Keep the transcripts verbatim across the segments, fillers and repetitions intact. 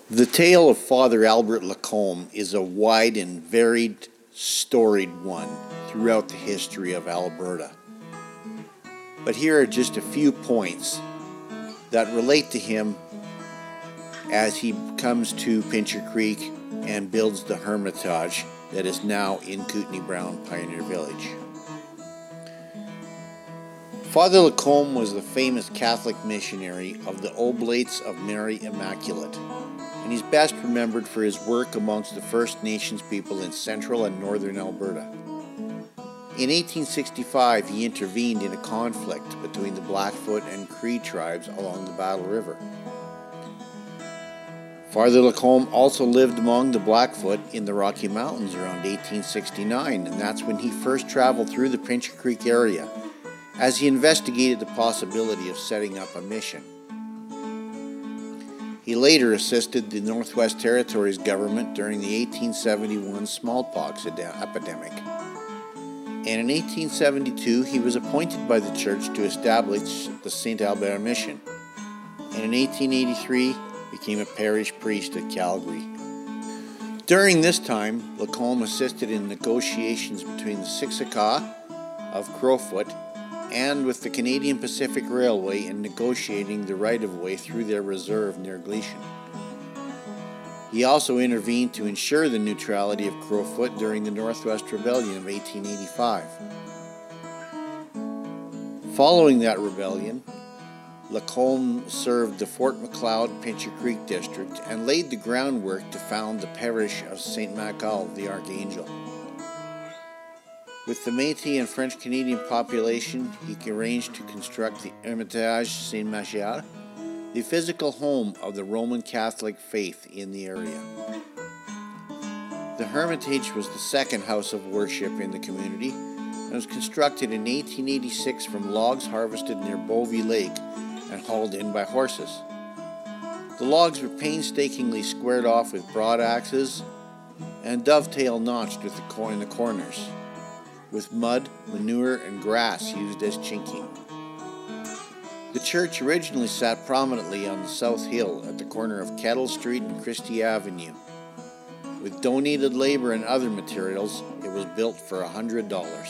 The tale of Father Albert Lacombe is a wide and varied, storied one throughout the history of Alberta. But here are just a few points that relate to him as he comes to Pincher Creek and builds the Hermitage that is now in Kootenai Brown Pioneer Village. Father Lacombe was the famous Catholic missionary of the Oblates of Mary Immaculate, and he's best remembered for his work amongst the First Nations people in central and northern Alberta. In eighteen sixty-five, he intervened in a conflict between the Blackfoot and Cree tribes along the Battle River. Father Lacombe also lived among the Blackfoot in the Rocky Mountains around eighteen sixty-nine, and that's when he first traveled through the Pincher Creek area as he investigated the possibility of setting up a mission. He later assisted the Northwest Territories government during the eighteen seventy-one smallpox epidemic. And in eighteen seventy-two, he was appointed by the church to establish the Saint Albert Mission. And in eighteen eighty-three, became a parish priest at Calgary. During this time, Lacombe assisted in negotiations between the Siksika of Crowfoot and with the Canadian Pacific Railway in negotiating the right-of-way through their reserve near Gleichen. He also intervened to ensure the neutrality of Crowfoot during the Northwest Rebellion of eighteen eighty-five. Following that rebellion, Lacombe served the Fort Macleod Pincher Creek district and laid the groundwork to found the parish of Saint Michael the Archangel. With the Métis and French-Canadian population, he arranged to construct the Hermitage Saint Michel, the physical home of the Roman Catholic faith in the area. The Hermitage was the second house of worship in the community and was constructed in eighteen eighty-six from logs harvested near Bovey Lake and hauled in by horses. The logs were painstakingly squared off with broad axes and dovetail notched with the co- in the corners, with mud, manure, and grass used as chinking. The church originally sat prominently on the South Hill at the corner of Kettle Street and Christie Avenue. With donated labor and other materials, it was built for one hundred dollars.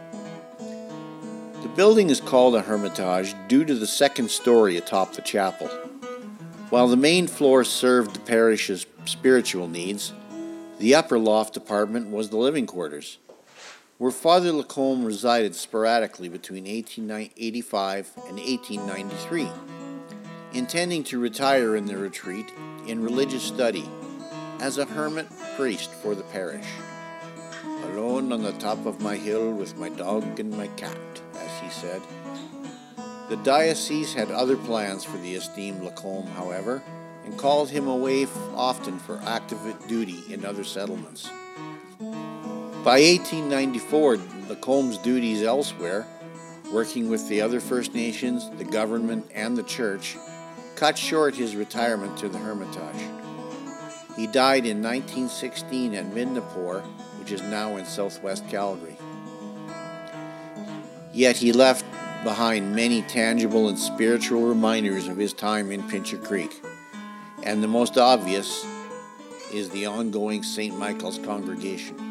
The building is called a Hermitage due to the second story atop the chapel. While the main floor served the parish's spiritual needs, the upper loft apartment was the living quarters, where Father Lacombe resided sporadically between eighteen eighty-five and eighteen ninety-three, intending to retire in the retreat in religious study as a hermit priest for the parish. Alone on the top of my hill with my dog and my cat, as he said. The diocese had other plans for the esteemed Lacombe, however, and called him away often for active duty in other settlements. By eighteen ninety-four, Lacombe's duties elsewhere, working with the other First Nations, the government, and the church, cut short his retirement to the Hermitage. He died in nineteen sixteen at Midnapore, which is now in southwest Calgary. Yet he left behind many tangible and spiritual reminders of his time in Pincher Creek, and the most obvious is the ongoing Saint Michael's congregation.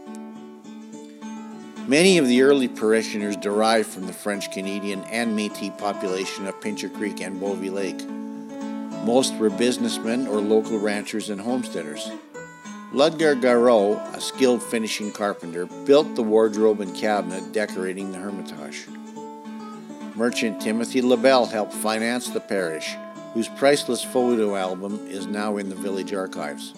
Many of the early parishioners derived from the French-Canadian and Métis population of Pincher Creek and Bovey Lake. Most were businessmen or local ranchers and homesteaders. Ludgar Garreau, a skilled finishing carpenter, built the wardrobe and cabinet decorating the Hermitage. Merchant Timothy LaBelle helped finance the parish, whose priceless photo album is now in the village archives.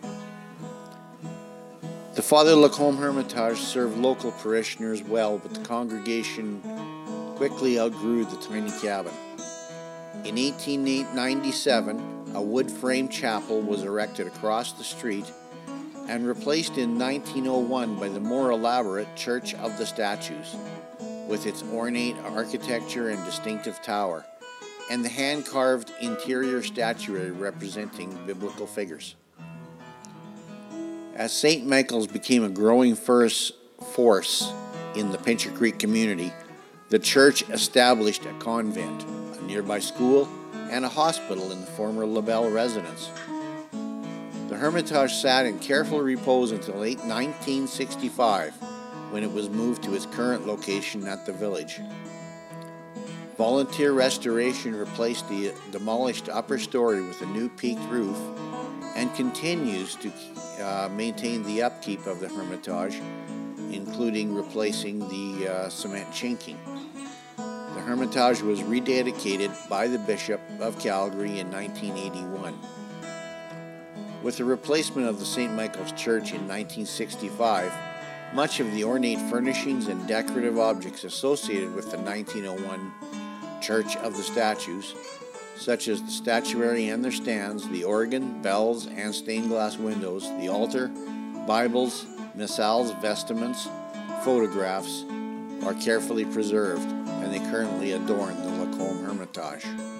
The Father Lacombe Hermitage served local parishioners well, but the congregation quickly outgrew the tiny cabin. In eighteen ninety-seven, a wood-frame chapel was erected across the street and replaced in nineteen oh one by the more elaborate Church of the Statues, with its ornate architecture and distinctive tower, and the hand-carved interior statuary representing biblical figures. As Saint Michael's became a growing force in the Pincher Creek community, the church established a convent, a nearby school, and a hospital in the former LaBelle residence. The Hermitage sat in careful repose until nineteen sixty-five, when it was moved to its current location at the village. Volunteer restoration replaced the demolished upper story with a new peaked roof and continues to uh, maintain the upkeep of the Hermitage, including replacing the uh, cement chinking. The Hermitage was rededicated by the Bishop of Calgary in nineteen eighty-one. With the replacement of the Saint Michael's Church in nineteen sixty-five, much of the ornate furnishings and decorative objects associated with the nineteen oh one Church of the Statues, such as the statuary and their stands, the organ, bells, and stained glass windows, the altar, Bibles, missals, vestments, photographs, are carefully preserved, and they currently adorn the Lacombe Hermitage.